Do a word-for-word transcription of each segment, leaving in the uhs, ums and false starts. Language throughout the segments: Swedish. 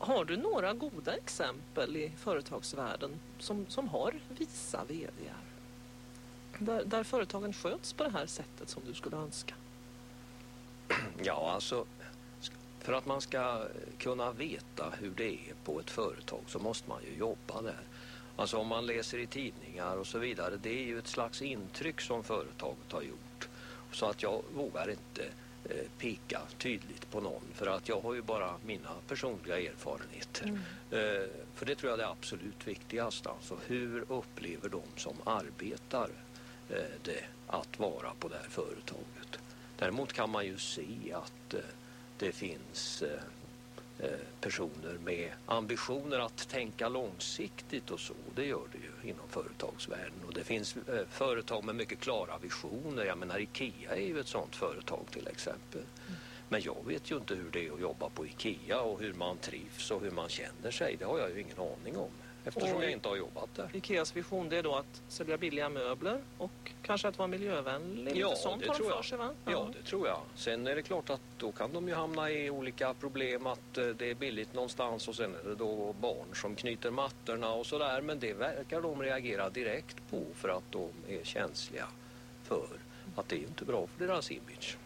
Har du några goda exempel i företagsvärlden som, som har visa vd:ar? Där, där företagen sköts på det här sättet som du skulle önska? Ja, alltså för att man ska kunna veta hur det är på ett företag så måste man ju jobba där. Alltså om man läser i tidningar och så vidare, det är ju ett slags intryck som företaget har gjort. Så att jag vågar inte eh, peka tydligt på någon, för att jag har ju bara mina personliga erfarenheter. Mm. Eh, för det tror jag är det absolut viktigaste. Alltså hur upplever de som arbetar eh, det att vara på det här företaget? Däremot kan man ju se att eh, det finns eh, personer med ambitioner att tänka långsiktigt och så. Det gör det ju inom företagsvärlden. Och det finns eh, företag med mycket klara visioner. Jag menar, IKEA är ju ett sånt företag till exempel. Mm. Men jag vet ju inte hur det är att jobba på IKEA och hur man trivs och hur man känner sig. Det har jag ju ingen aning om. Eftersom och jag inte har jobbat där. IKEAs vision, det är då att sälja billiga möbler och kanske att vara miljövänlig. Ja, sånt det tror jag. För sig, va? Ja. ja, det tror jag. Sen är det klart att då kan de ju hamna i olika problem, att det är billigt någonstans och sen är det då barn som knyter mattorna och sådär. Men det verkar de reagera direkt på för att de är känsliga för att det är inte bra för deras image.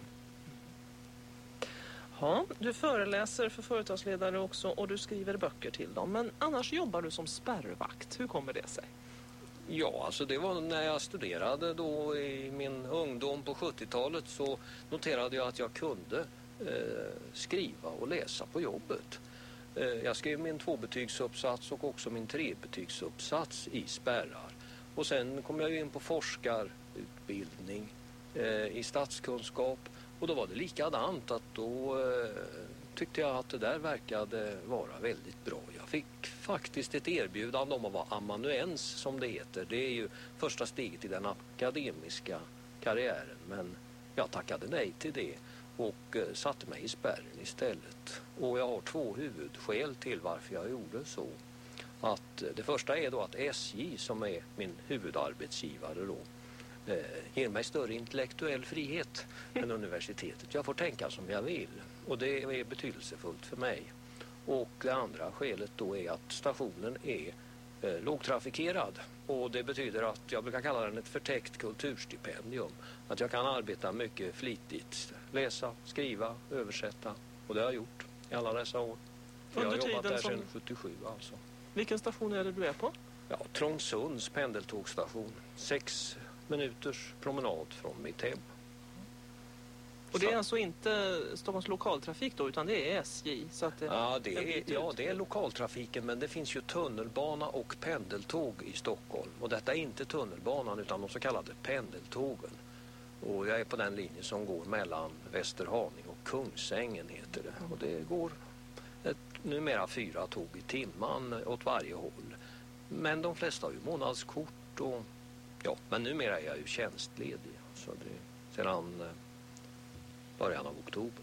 Ja, du föreläser för företagsledare också och du skriver böcker till dem. Men annars jobbar du som spärrvakt. Hur kommer det sig? Ja, alltså det var när jag studerade då i min ungdom på sjuttiotalet, så noterade jag att jag kunde eh, skriva och läsa på jobbet. Eh, jag skrev min tvåbetygsuppsats och också min trebetygsuppsats i spärrar. Och sen kom jag ju in på forskarutbildning eh, i statskunskap. Och då var det likadant, att då eh, tyckte jag att det där verkade vara väldigt bra. Jag fick faktiskt ett erbjudande om att vara amanuens, som det heter. Det är ju första steget i den akademiska karriären. Men jag tackade nej till det och eh, satte mig i spärren istället. Och jag har två huvudskäl till varför jag gjorde så. Att, eh, det första är då att S J, som är min huvudarbetsgivare då, Eh, ger mig större intellektuell frihet än universitetet. Jag får tänka som jag vill och det är betydelsefullt för mig. Och det andra skälet då är att stationen är eh, lågtrafikerad, och det betyder att jag brukar kalla den ett förtäckt kulturstipendium. Att jag kan arbeta mycket flitigt, läsa, skriva, översätta, och det har jag gjort i alla dessa år. För jag har jobbat där sedan sjuttiosju alltså. Vilken station är det du är på? Ja, Trångsunds pendeltågstation. Sex minuters promenad från mitt hem. Och det är så. Alltså inte Stockholms lokaltrafik då, utan det är S J? Så att det ja, det är, ja, det är lokaltrafiken, men det finns ju tunnelbana och pendeltåg i Stockholm. Och detta är inte tunnelbanan utan de så kallade pendeltågen. Och jag är på den linje som går mellan Västerhaninge och Kungsängen heter det. Mm. Och det går ett, numera fyra tåg i timman åt varje håll. Men de flesta har ju månadskort och ja, men numera är jag ju tjänstledig, så det sedan eh, början av oktober.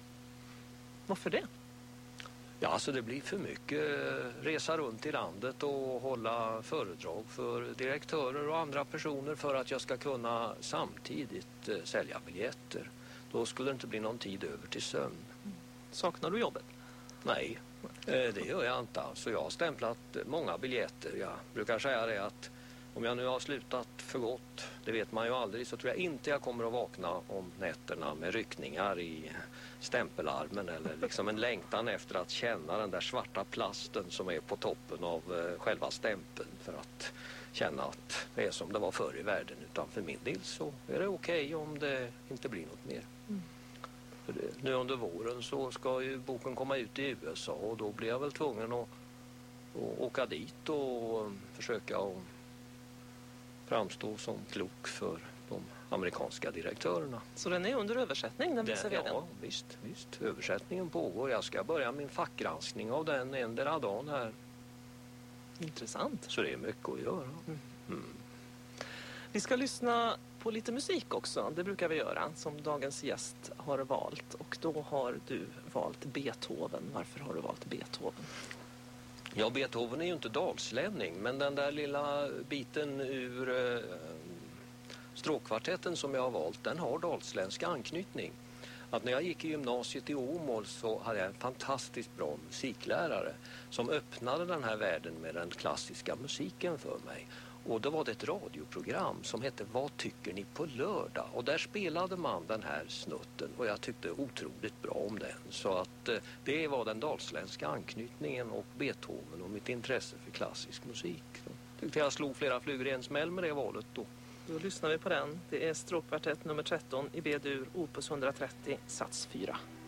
Varför det? Ja, alltså det blir för mycket resa runt i landet och hålla föredrag för direktörer och andra personer för att jag ska kunna samtidigt eh, sälja biljetter. Då skulle det inte bli någon tid över till sömn. Mm. Saknar du jobbet? Nej, eh, det gör jag inte. Så jag har stämplat många biljetter. Jag brukar säga det att om jag nu har slutat för gott, det vet man ju aldrig, så tror jag inte jag kommer att vakna om nätterna med ryckningar i stämpelarmen eller liksom en längtan efter att känna den där svarta plasten som är på toppen av eh, själva stämpeln, för att känna att det är som det var förr i världen. Utan för min del så är det okej okay om det inte blir något mer. Mm. För det, nu under våren så ska ju boken komma ut i U S A, och då blir jag väl tvungen att, att åka dit och försöka att framstå som klok för de amerikanska direktörerna. Så den är under översättning, den visar den, den? Ja, visst, visst. Översättningen pågår. Jag ska börja min fackgranskning av den endera dagen här. Intressant. Så det är mycket att göra. Mm. Mm. Vi ska lyssna på lite musik också. Det brukar vi göra, som dagens gäst har valt. Och då har du valt Beethoven. Varför har du valt Beethoven? Ja, Beethoven är ju inte dalslänning, men den där lilla biten ur eh, stråkkvartetten som jag har valt, den har dalsländsk anknytning. att när jag gick i gymnasiet i Åmål så hade jag en fantastiskt bra musiklärare som öppnade den här världen med den klassiska musiken för mig. Och då var det ett radioprogram som hette Vad tycker ni på lördag? Och där spelade man den här snutten och jag tyckte otroligt bra om den. Så att eh, det var den dalsländska anknytningen och Beethoven och mitt intresse för klassisk musik. Så tyckte jag slog flera flugor i en smäll med det valet då. Då lyssnar vi på den. Det är stråkkvartett nummer tretton i B-dur, opus etthundratrettio, sats fyra.